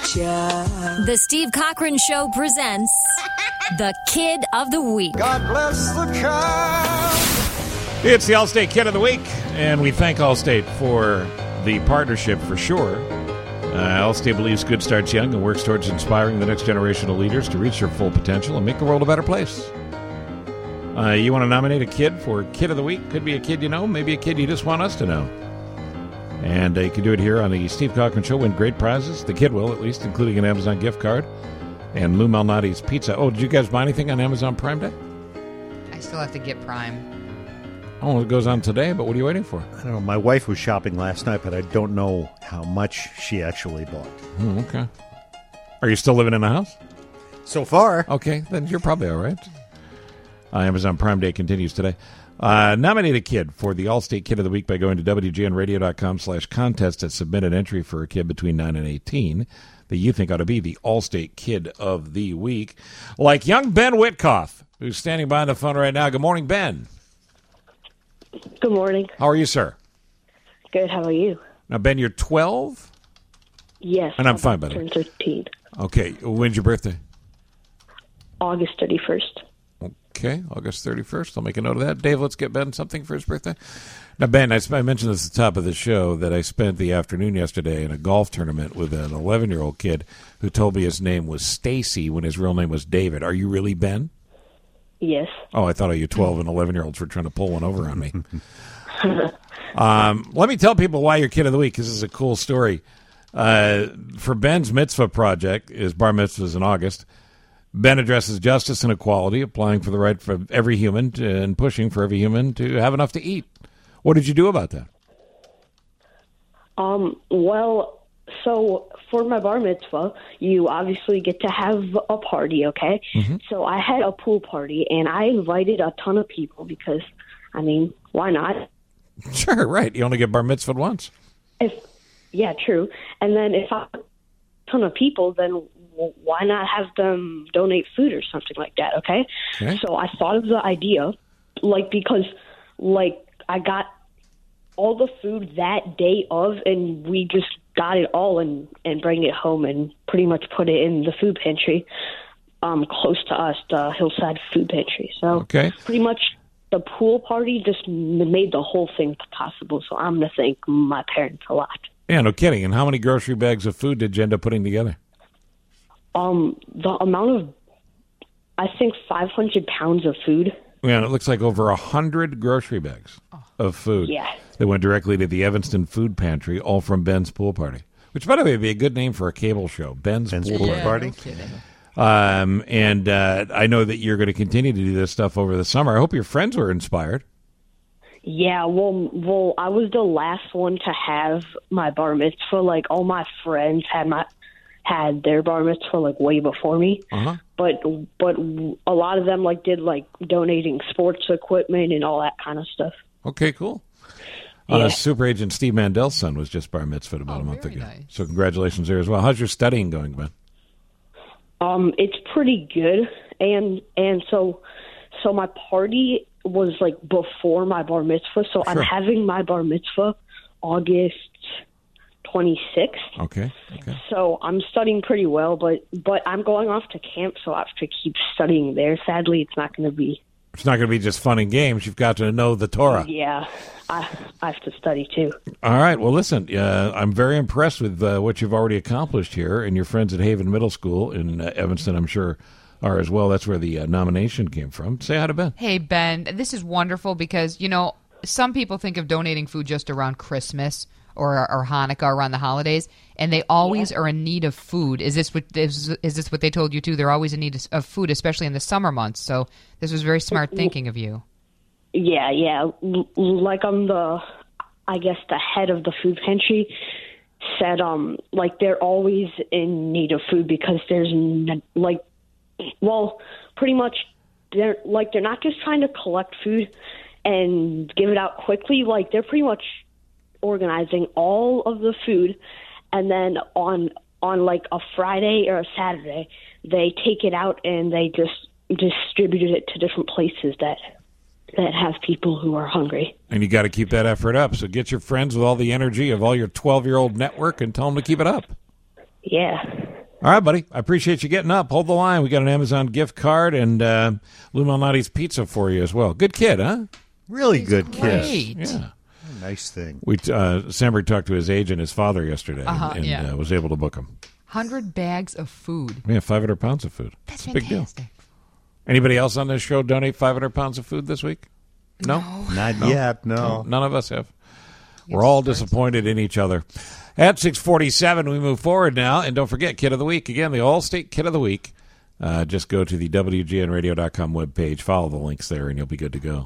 child. The Steve Cochran Show presents the Kid of the Week. God bless the child. It's the Allstate Kid of the Week, and we thank Allstate for the partnership for sure. Allstate believes good starts young and works towards inspiring the next generation of leaders to reach their full potential and make the world a better place. You want to nominate a kid for Kid of the Week? Could be a kid you know, maybe a kid you just want us to know. And you can do it here on the Steve Cochran Show. Win great prizes. The kid will, at least, including an Amazon gift card and Lou Malnati's pizza. Oh, did you guys buy anything on Amazon Prime Day? I still have to get Prime. Oh, it goes on today, but what are you waiting for? I don't know. My wife was shopping last night, but I don't know how much she actually bought. Okay. Are you still living in the house? So far. Okay, then you're probably all right. Amazon Prime Day continues today. Nominate a kid for the Allstate Kid of the Week by going to WGNradio.com/contest and submit an entry for a kid between 9 and 18 that you think ought to be the Allstate Kid of the Week. Like young Ben Whitkoff, who's standing by on the phone right now. Good morning, Ben. Good morning. How are you, sir? Good. How are you? Now, Ben, you're 12? Yes. And I'm fine, by the way. Turn 13. Okay. When's your birthday? August 31st. Okay, August 31st. I'll make a note of that. Dave, let's get Ben something for his birthday. Now, Ben, I mentioned this at the top of the show that I spent the afternoon yesterday in a golf tournament with an 11-year-old kid who told me his name was Stacy when his real name was David. Are you really Ben? Yes. Oh, I thought all you 12 and 11-year-olds were trying to pull one over on me. Let me tell people why you're Kid of the Week, because this is a cool story. For Ben's mitzvah project, his bar mitzvah is in August, Ben addresses justice and equality, applying for the right for every human and pushing for every human to have enough to eat. What did you do about that? Well, so for my bar mitzvah, you obviously get to have a party, okay? Mm-hmm. So I had a pool party, and I invited a ton of people because, I mean, why not? Sure, right. You only get bar mitzvahed once. Yeah, true. And then if I have a ton of people, then why not have them donate food or something like that, okay? So I thought of the idea, because I got all the food that day of, and we just got it all and bring it home and pretty much put it in the food pantry close to us, the Hillside Food Pantry. So pretty much the pool party just made the whole thing possible, so I'm going to thank my parents a lot. Yeah, no kidding. And how many grocery bags of food did you end up putting together? The amount of, I think, 500 pounds of food. Yeah, and it looks like over 100 grocery bags of food. Yeah. That went directly to the Evanston Food Pantry, all from Ben's Pool Party. Which, by the way, would be a good name for a cable show, Ben's Pool Party. No and I know that you're going to continue to do this stuff over the summer. I hope your friends were inspired. Yeah, well, I was the last one to have my bar mitzvah. All my friends had their bar mitzvah way before me, but a lot of them did donating sports equipment and all that kind of stuff. Okay, cool. Super Agent Steve Mandel's son was just bar mitzvahed about a month ago. Nice. So congratulations there as well. How's your studying going, Ben? It's pretty good, and so my party was before my bar mitzvah, so I'm having my bar mitzvah August 26th. Okay. So I'm studying pretty well, but I'm going off to camp, so I have to keep studying there. Sadly, it's not going to be just fun and games. You've got to know the Torah. Yeah, I have to study too. All right. Well, listen, I'm very impressed with what you've already accomplished here, and your friends at Haven Middle School in Evanston, I'm sure, are as well. That's where the nomination came from. Say hi to Ben. Hey, Ben, this is wonderful because, some people think of donating food just around Christmas or Hanukkah, around the holidays, and they always are in need of food. Is this what they told you too? They're always in need of food, especially in the summer months. So this was very smart thinking of you. Yeah. I'm the head of the food pantry. Said they're always in need of food because there's pretty much they're not just trying to collect food and give it out quickly. They're pretty much organizing all of the food, and then on a Friday or a Saturday, they take it out and they just distribute it to different places that have people who are hungry. And you got to keep that effort up. So get your friends with all the energy of all your 12-year-old network and tell them to keep it up. Yeah. All right, buddy. I appreciate you getting up. Hold the line. We got an Amazon gift card and Lou Malnati's pizza for you as well. Good kid, huh? Really good kid. Great. Yeah. Nice thing. Sandberg talked to his agent, his father, yesterday, and was able to book him. 100 bags of food. Yeah, 500 pounds of food. That's a big deal. fantastic. Anybody else on this show donate 500 pounds of food this week? No? Not yet, no. None of us have. We're all disappointed in each other. At 6:47, we move forward now. And don't forget, Kid of the Week. Again, the All-State Kid of the Week. Just go to the WGNradio.com webpage. Follow the links there, and you'll be good to go.